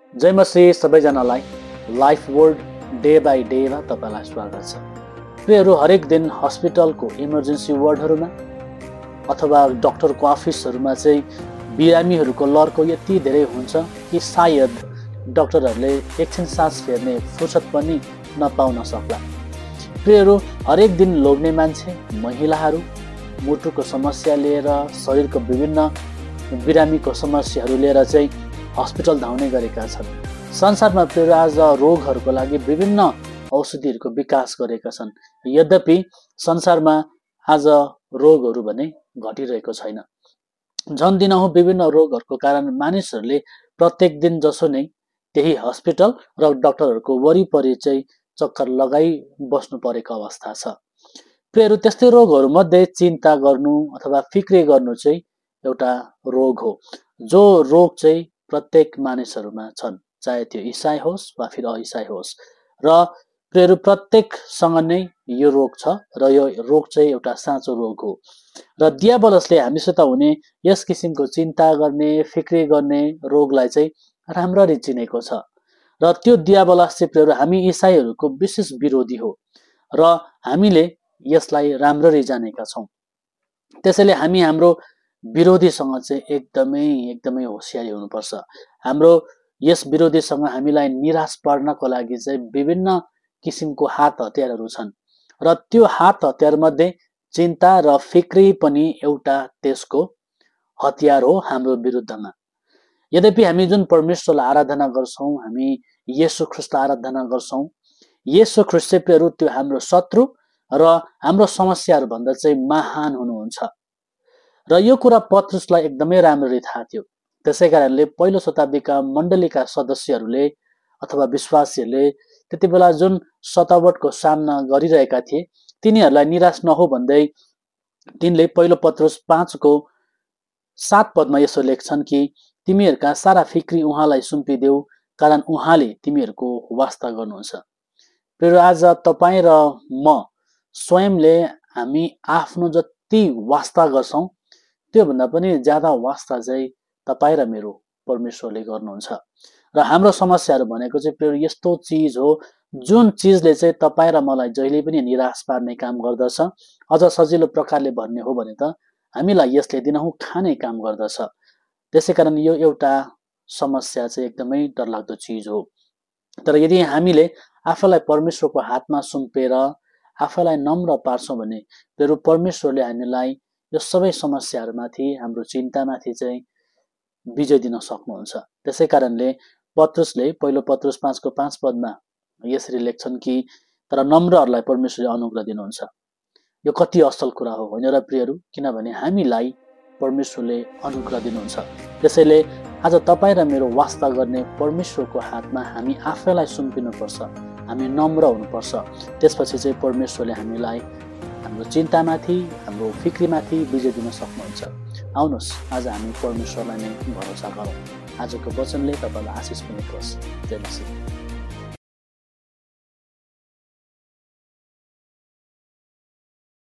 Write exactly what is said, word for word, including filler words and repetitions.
जय मसीह सबैजनालाई life world day by डेमा तपाईलाई स्वागत छ। प्रियहरू, हरेक दिन हस्पिटलको इमर्जेन्सी वार्डहरूमा अथवा डाक्टरको अफिसहरूमा चाहिँ बिरामीहरूको लर्को यति धेरै हुन्छ कि सायद डाक्टरहरूले एकछिन सास फेर्ने फुर्सद पनि नपाउन सक्ला। प्रियहरू, हरेक दिन लोग्ने मान्छे, महिलाहरू मुटुको समस्या लिएर, शरीरको विभिन्न बिरामीको समस्याहरू लिएर चाहिँ हस्पिटल धाउने गरेका छन्। संसारमा प्रिय आज रोगहरूको लागि विभिन्न औषधिहरूको विकास गरेका छन्। यद्यपि संसारमा आज रोगहरू भने घटिरहेको छैन। झन् दिनहुँ विभिन्न रोगहरूको कारण मानिसहरूले प्रत्येक दिन जसो नै त्यही हस्पिटल र डाक्टरहरूको वरिपरि चाहिँ चक्कर लगाई बस्नु परेको अवस्था छ। प्रियहरू, त्यस्तै रोगहरूमध्ये चिन्ता गर्नु अथवा फिक्री गर्नु चाहिँ एउटा रोग हो, जो रोग चाहिँ प्रत्येक मानिसहरूमा छन्, चाहे त्यो इसाई होस् वा फिर अइसाई होस्। र प्रियहरू, प्रत्येकसँग नै यो रोग छ र यो रोग चाहिँ एउटा साँचो रोग हो। र दियाबलसले हामीसित हुने यस किसिमको चिन्ता गर्ने, फिक्री गर्ने रोगलाई चाहिँ राम्ररी चिनेको छ। र त्यो दियाबलस चाहिँ प्रियहरू हामी इसाईहरूको विशेष विरोधी हो र हामीले यसलाई राम्ररी जानेका छौँ। त्यसैले हामी हाम्रो विरोधीसँग चाहिँ एकदमै एकदमै होसियारी हुनुपर्छ। हाम्रो यस विरोधीसँग हामीलाई निराश पार्नको लागि चाहिँ विभिन्न किसिमको हात हतियारहरू छन् र त्यो हात हतियारमध्ये चिन्ता र फिक्री पनि एउटा त्यसको हतियार हो हाम्रो विरुद्धमा। यद्यपि हामी जुन परमेश्वरलाई आराधना गर्छौँ, हामी येशू ख्रीष्टलाई आराधना गर्छौँ, येशू ख्रीष्ट चाहिँ प्रियहरू त्यो हाम्रो शत्रु र हाम्रो समस्याहरू भन्दा चाहिँ महान हुनुहुन्छ। र यो कुरा पत्रुसलाई एकदमै राम्ररी थाहा थियो। त्यसै कारणले पहिलो शताब्दीका मण्डलीका सदस्यहरूले अथवा विश्वासीहरूले त्यति बेला जुन सतावटको सामना गरिरहेका थिए तिनीहरूलाई निराश नहो भन्दै तिनले पहिलो पत्रुस पाँचको सात पदमा यसो लेख्छन् कि तिमीहरूका सारा फिक्री उहाँलाई सुम्पिदेऊ, कारण उहाँले तिमीहरूको वास्ता गर्नुहुन्छ। प्रिय, आज तपाईँ र म स्वयंले हामी आफ्नो जति वास्ता गर्छौँ त्योभन्दा पनि ज्यादा वास्ता चाहिँ तपाईँ र मेरो परमेश्वरले गर्नुहुन्छ। र हाम्रो समस्याहरू भनेको चाहिँ प्रिय यस्तो चिज हो जुन चिजले चाहिँ तपाईँ र मलाई जहिले पनि निराश पार्ने काम गर्दछ। अझ सजिलो प्रकारले भन्ने हो भने त हामीलाई यसले दिनहुँ खाने काम गर्दछ। त्यसै कारण यो एउटा समस्या चाहिँ एकदमै डरलाग्दो चिज हो। तर यदि हामीले आफूलाई परमेश्वरको हातमा सुम्पेर आफूलाई नम्र पार्छौँ भने प्रिय परमेश्वरले हामीलाई यो सबै समस्याहरूमाथि, हाम्रो चिन्तामाथि चाहिँ विजय दिन सक्नुहुन्छ। त्यसै कारणले पत्रुसले पहिलो पत्रुस पाँचको पाँच पदमा यसरी लेख्छन् कि तर नम्रहरूलाई परमेश्वरले अनुग्रह दिनुहुन्छ। यो कति असल कुरा हो होइन र प्रियहरू, किनभने हामीलाई परमेश्वरले अनुग्रह दिनुहुन्छ। त्यसैले आज तपाईँ र मेरो वास्ता गर्ने परमेश्वरको हातमा हामी आफैलाई सुम्पिनुपर्छ, हामी नम्र हुनुपर्छ। त्यसपछि चाहिँ परमेश्वरले हामीलाई हाम्रो चिन्तामाथि, हाम्रो फिक्रीमाथि विजय दिन सक्नुहुन्छ। आउनुहोस् आज हामी परमेश्वरलाई नै भरोसा गरौँ। आजको वचनले तपाईँलाई आशिष पनि होस्। जय मसीह।